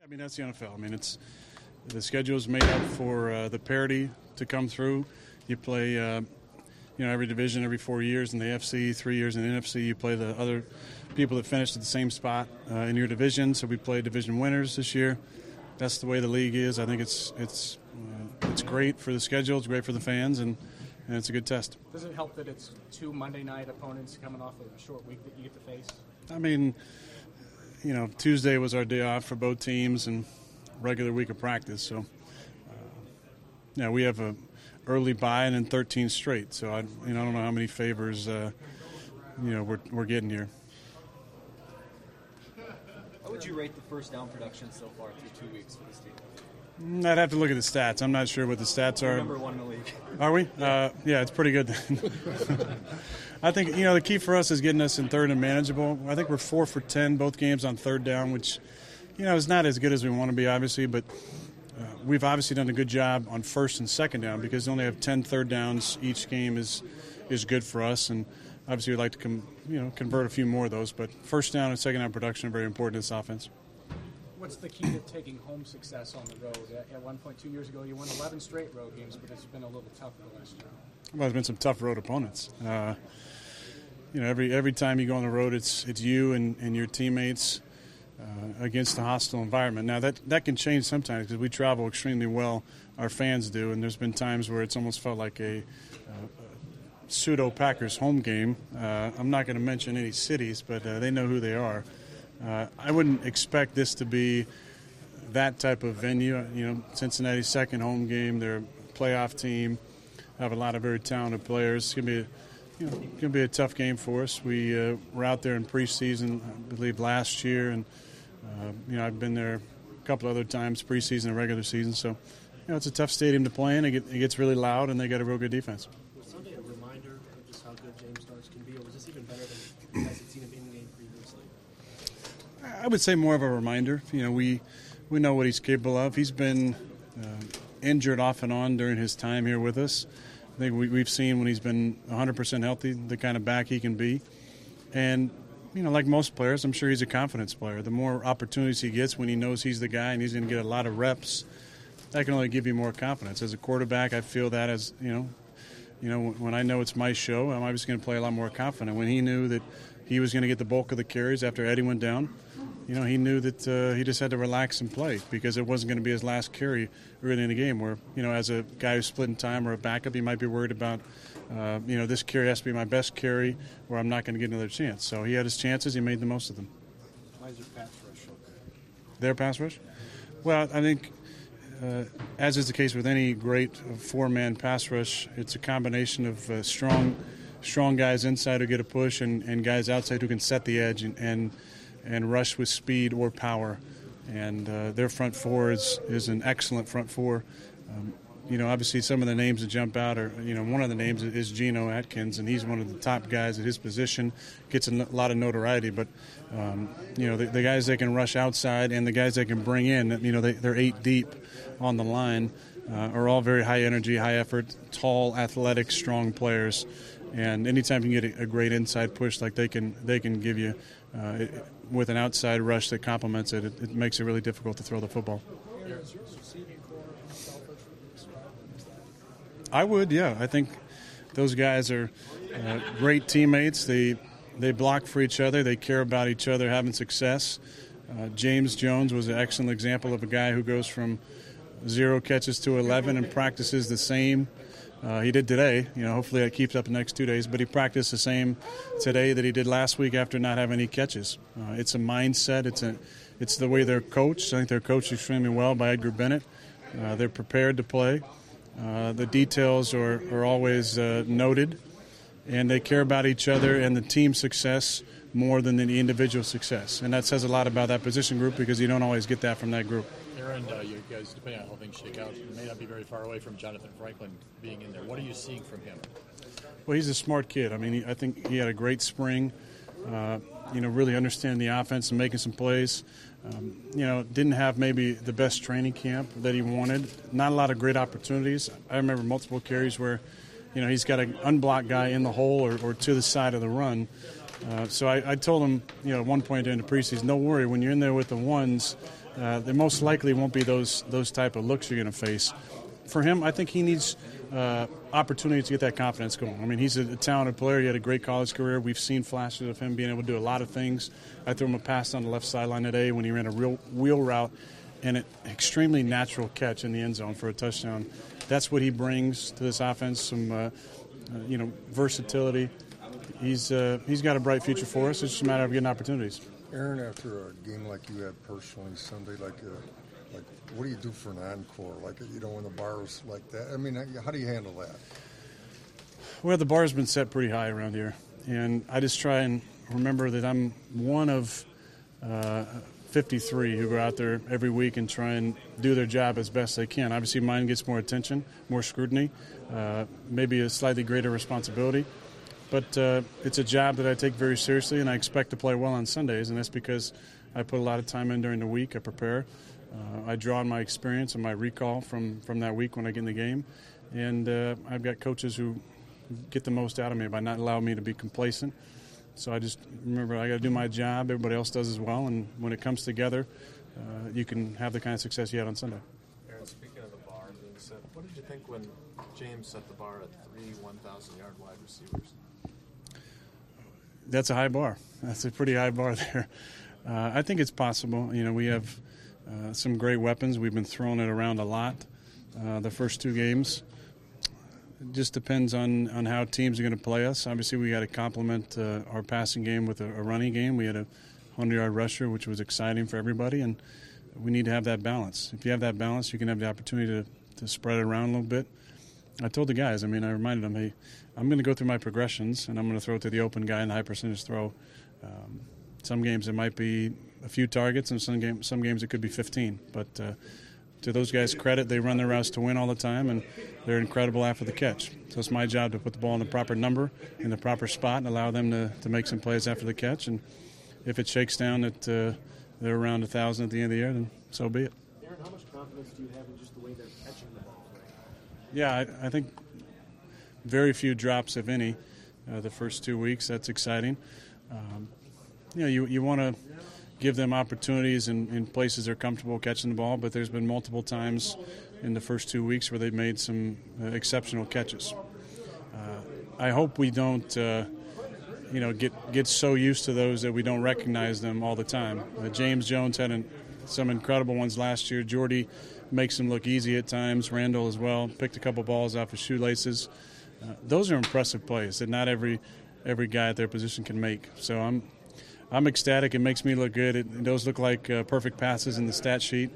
I mean, that's the NFL. I mean, the schedule is made up for the parity to come through. You play, every division every 4 years in the AFC, 3 years in the NFC. You play the other people that finished at the same spot in your division. So we play division winners this year. That's the way the league is. I think it's great for the schedule. It's great for the fans, and it's a good test. Does it help that it's two Monday night opponents coming off of a short week that you get to face? I mean, Tuesday was our day off for both teams and regular week of practice. So, we have a early bye and then 13 straight. So I don't know how many favors we're getting here. How would you rate the first down production so far through 2 weeks for this team? I'd have to look at the stats. I'm not sure what the stats are. We're number one in the league. Are we? Yeah, it's pretty good. I think, the key for us is getting us in third and manageable. I think we're 4 for 10 both games on third down, which, is not as good as we want to be, obviously, but we've obviously done a good job on first and second down because we only have 10 third downs. Each game is good for us, and obviously we'd like to convert a few more of those, but first down and second down production are very important in this offense. What's the key to taking home success on the road? At one point 2 years ago, you won 11 straight road games, but it's been a little tougher the last year. Well, there's been some tough road opponents. Every time you go on the road, it's you and your teammates against a hostile environment. Now, that can change sometimes because we travel extremely well. Our fans do, and there's been times where it's almost felt like a pseudo-Packers home game. I'm not going to mention any cities, but they know who they are. I wouldn't expect this to be that type of venue. Cincinnati's second home game. They're a playoff team. Have a lot of very talented players. It's going to be a tough game for us. We were out there in preseason, I believe, last year, and I've been there a couple other times, preseason and regular season. So, it's a tough stadium to play in. It gets really loud, and they got a real good defense. Was Sunday a reminder of just how good James Starks can be, or was this even better than you guys had seen him in the game previously? I would say more of a reminder. We know what he's capable of. He's been injured off and on during his time here with us. I think we've seen when he's been 100% healthy the kind of back he can be. And, like most players, I'm sure he's a confidence player. The more opportunities he gets when he knows he's the guy and he's going to get a lot of reps, that can only give you more confidence. As a quarterback, I feel that as, when I know it's my show, I'm obviously going to play a lot more confident. When he knew that he was going to get the bulk of the carries after Eddie went down, he knew that he just had to relax and play because it wasn't going to be his last carry really in the game where, as a guy who's splitting time or a backup, he might be worried about, this carry has to be my best carry or I'm not going to get another chance. So he had his chances. He made the most of them. Why is your pass rush so good? Their pass rush? Well, I think, as is the case with any great four-man pass rush, it's a combination of strong guys inside who get a push and guys outside who can set the edge and rush with speed or power. And their front four is an excellent front four. Obviously some of the names that jump out are, one of the names is Geno Atkins, and he's one of the top guys at his position, gets a lot of notoriety. But, the guys that can rush outside and the guys that can bring in, they're 8 deep on the line, are all very high energy, high effort, tall, athletic, strong players. And anytime you can get a great inside push like they can give you with an outside rush that complements it, it makes it really difficult to throw the football. I would, yeah. I think those guys are great teammates. They block for each other. They care about each other having success. James Jones was an excellent example of a guy who goes from 0 catches to 11 and practices the same. He did today. Hopefully that keeps up the next 2 days. But he practiced the same today that he did last week after not having any catches. It's a mindset. It's the way they're coached. I think they're coached extremely well by Edgar Bennett. They're prepared to play. The details are always noted, and they care about each other and the team success more than the individual success. And that says a lot about that position group because you don't always get that from that group. Aaron, you guys, depending on how things shake out, you may not be very far away from Jonathan Franklin being in there. What are you seeing from him? Well, he's a smart kid. I mean, I think he had a great spring, really understanding the offense and making some plays. Didn't have maybe the best training camp that he wanted. Not a lot of great opportunities. I remember multiple carries where, he's got an unblocked guy in the hole or to the side of the run. So I told him, at one point during the preseason, don't worry, when you're in there with the ones, there most likely won't be those type of looks you're going to face. For him, I think he needs opportunity to get that confidence going. I mean, he's a talented player. He had a great college career. We've seen flashes of him being able to do a lot of things. I threw him a pass on the left sideline today when he ran a real wheel route and an extremely natural catch in the end zone for a touchdown. That's what he brings to this offense, some versatility. He's got a bright future for us. It's just a matter of getting opportunities. Aaron, after a game like you had personally Sunday, like what do you do for an encore? Like, when the bar's like that? I mean, how do you handle that? Well, the bar's been set pretty high around here, and I just try and remember that I'm one of 53 who go out there every week and try and do their job as best they can. Obviously, mine gets more attention, more scrutiny, maybe a slightly greater responsibility. But it's a job that I take very seriously, and I expect to play well on Sundays, and that's because I put a lot of time in during the week. I prepare. I draw on my experience and my recall from that week when I get in the game. And I've got coaches who get the most out of me by not allowing me to be complacent. So I just remember I got to do my job. Everybody else does as well. And when it comes together, you can have the kind of success you had on Sunday. Aaron, speaking of the bar being set, what did you think when James set the bar at 3 1,000-yard wide receivers? That's a high bar. That's a pretty high bar there. I think it's possible. We have some great weapons. We've been throwing it around a lot the first two games. It just depends on how teams are going to play us. Obviously, we got to complement our passing game with a running game. We had a 100-yard rusher, which was exciting for everybody, and we need to have that balance. If you have that balance, you can have the opportunity to spread it around a little bit. I told the guys, I reminded them, hey, I'm going to go through my progressions, and I'm going to throw it to the open guy in the high percentage throw. Some games it might be a few targets, and some games it could be 15. But to those guys' credit, they run their routes to win all the time, and they're incredible after the catch. So it's my job to put the ball in the proper number, in the proper spot, and allow them to make some plays after the catch. And if it shakes down that they're around 1,000 at the end of the year, then so be it. Aaron, how much confidence do you have in just the way they're catching the ball? Yeah, I think very few drops, if any, the first 2 weeks. That's exciting. You want to give them opportunities in places they're comfortable catching the ball, but there's been multiple times in the first 2 weeks where they've made some exceptional catches. I hope we don't get so used to those that we don't recognize them all the time. James Jones had some incredible ones last year. Jordy makes them look easy at times. Randall as well picked a couple balls off his shoelaces. Those are impressive plays that not every guy at their position can make. So I'm ecstatic. It makes me look good. Those look like perfect passes in the stat sheet.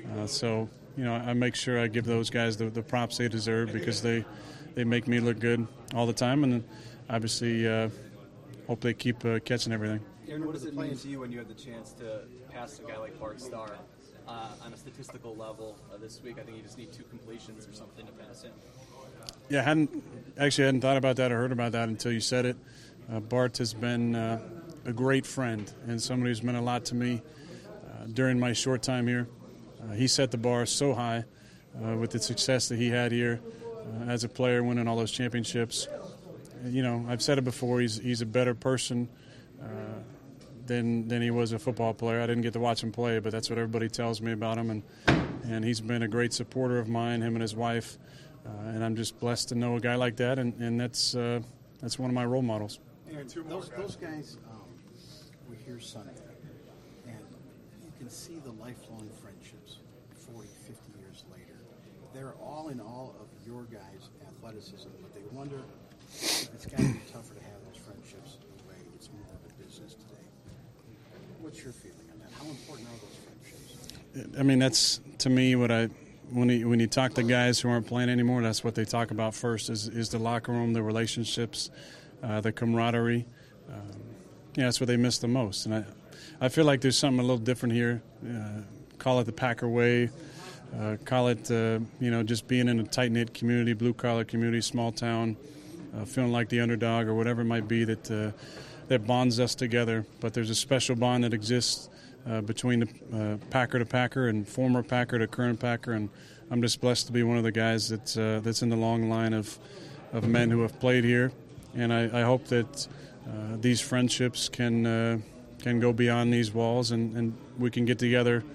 I make sure I give those guys the props they deserve because they make me look good all the time. And obviously, hope they keep catching everything. Aaron, what does it mean to you when you have the chance to pass a guy like Bart Starr on a statistical level this week? I think you just need 2 completions or something to pass him. Yeah, I hadn't thought about that or heard about that until you said it. Bart has been a great friend and somebody who's meant a lot to me during my short time here. He set the bar so high with the success that he had here as a player, winning all those championships. I've said it before, he's a better person than he was a football player. I didn't get to watch him play, but that's what everybody tells me about him. And he's been a great supporter of mine, him and his wife. And I'm just blessed to know a guy like that, and that's one of my role models. Aaron, those guys were here Sunday, and you can see the lifelong friendships 40, 50 years later. They're all in all of your guys' athleticism, but they wonder if it's got to be tougher to have those friendships the way it's more of a business today. What's your feeling on that? How important are those friendships? That's, to me, what when you talk to guys who aren't playing anymore, that's what they talk about first is the locker room, the relationships, the camaraderie. That's what they miss the most. And I feel like there's something a little different here. Call it the Packer way. Call it, just being in a tight-knit community, blue-collar community, small town, feeling like the underdog or whatever it might be that bonds us together. But there's a special bond that exists between the Packer to Packer and former Packer to current Packer, and I'm just blessed to be one of the guys that's in the long line of men who have played here, and I hope that these friendships can go beyond these walls, and we can get together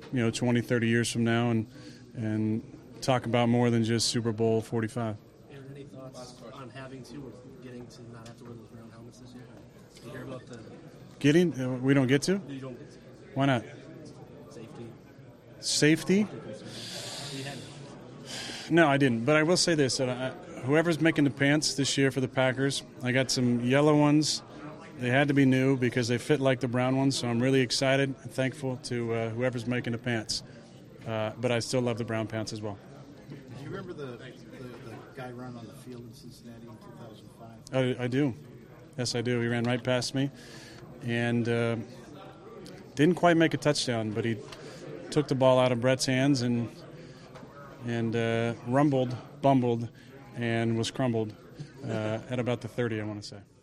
20, 30 years from now and talk about more than just Super Bowl 45. Aaron, any thoughts on having to or getting to not have to wear those brown helmets this year? Did you hear about the We don't get to? you don't get to Why not? safety? Safety? You had No, I didn't. But I will say this: that whoever's making the pants this year for the Packers, I got some yellow ones. They had to be new because they fit like the brown ones. So I'm really excited and thankful to whoever's making the pants. But I still love the brown pants as well. Do you remember the guy running on the field in Cincinnati in 2005? I do. Yes, I do. He ran right past me and didn't quite make a touchdown, but he took the ball out of Brett's hands and bumbled, and was crumbled at about the 30, I want to say.